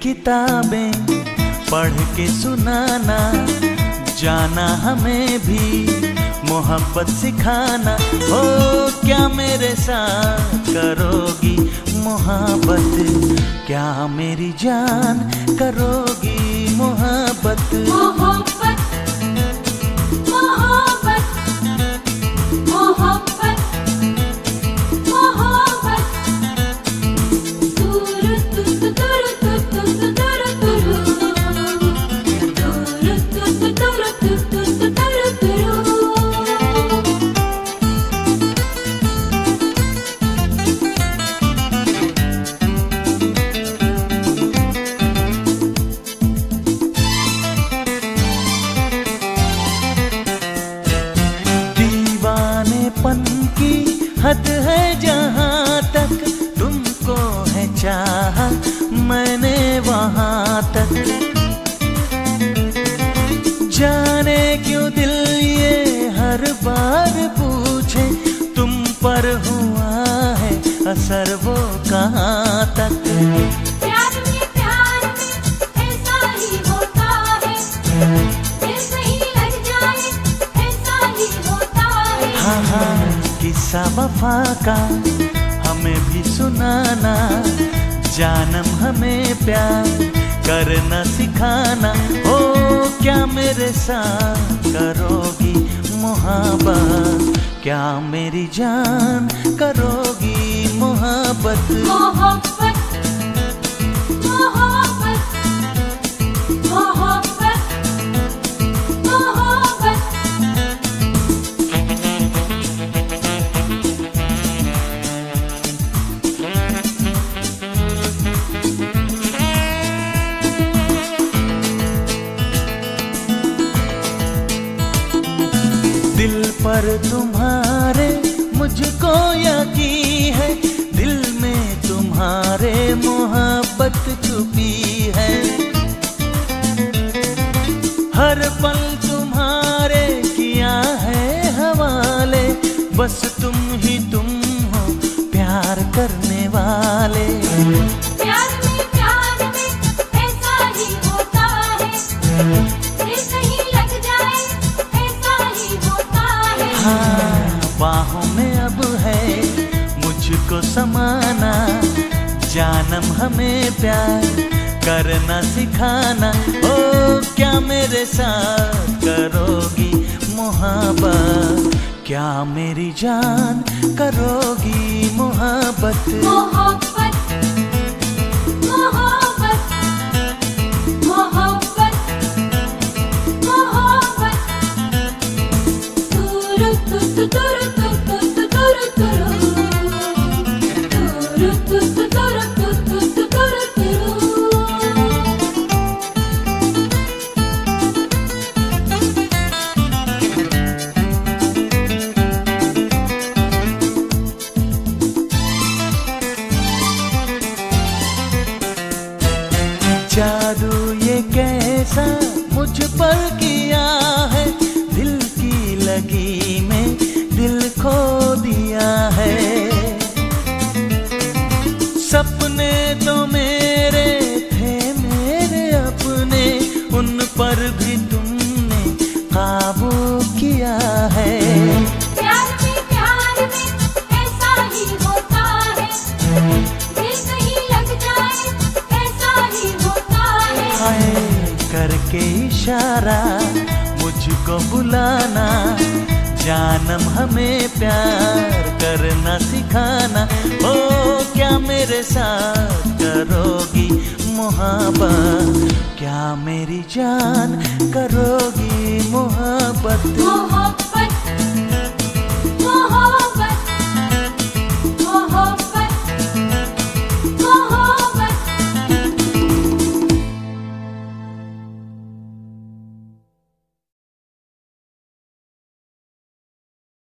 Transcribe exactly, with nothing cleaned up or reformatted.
किताबें पढ़ के सुनाना, जाना हमें भी मोहब्बत सिखाना। हो क्या मेरे साथ करोगी मोहब्बत, क्या मेरी जान करोगी मोहब्बत। मोहब्बत मोहब्बत मोहब्बत मोहब्बत तुरु तुरु तुरु तुरु तुरु तुरु तुरु तुरु तुरु तुरु तुरु। दीवानेपन की हद है जहाँ तक, तुमको है चाहा मैंने वहाँ तक। जाने क्यों दिल ये हर बार पूछे, तुम पर हुआ है असर वो कहाँ तक। प्यार में प्यार में ऐसा ही होता है, दिल नहीं लग जाए ऐसा ही होता है। हाँ हाँ किस्सा वफा का हमें भी सुनाना, जानम हमें प्यार करना सिखाना। हो क्या मेरे साथ करोगी मोहब्बत, क्या मेरी जान करोगी मोहब्बत। मोहब्बत मोहब्बत मोहब्बत मोहब्बत। दिल पर तुम्हारे मुझको यकीन है, दिल में तुम्हारे मोहब्बत छुपी है। हर पल तुम्हारे किया है हवाले, बस तुम ही तुम हो प्यार करने वाले। प्यार में प्यार में ऐसा ही होता है, दिल नहीं लग जाए ऐसा ही होता है। हाँ बाहों में अब है मुझको समाना, जानम हमें प्यार करना सिखाना। ओ क्या मेरे साथ करोगी मोहब्बत, क्या मेरी जान करोगी मोहब्बत। मोहब्बत मोहब्बत मोहब्बत मोहब्बत तुरु तुरु तुरु तुरु तुरु तुरु तुरु तुरु तुरु तुरु तुरु। जादू ये कैसा मुझ पर किया है, दिल की लगी में दिल खो दिया है। सपने तो मेरे थे मेरे अपने, उन पर भी तुमने काबू किया है। प्यार में प्यार में ऐसा ही होता है, दिल नहीं लग जाए ऐसा ही होता है। हाय करके इशारा मुझको बुलाना, जानम हमें प्यार करना सिखाना। ओ क्या मेरे साथ करोगी मोहब्बत, क्या मेरी जान करोगी मोहब्बत।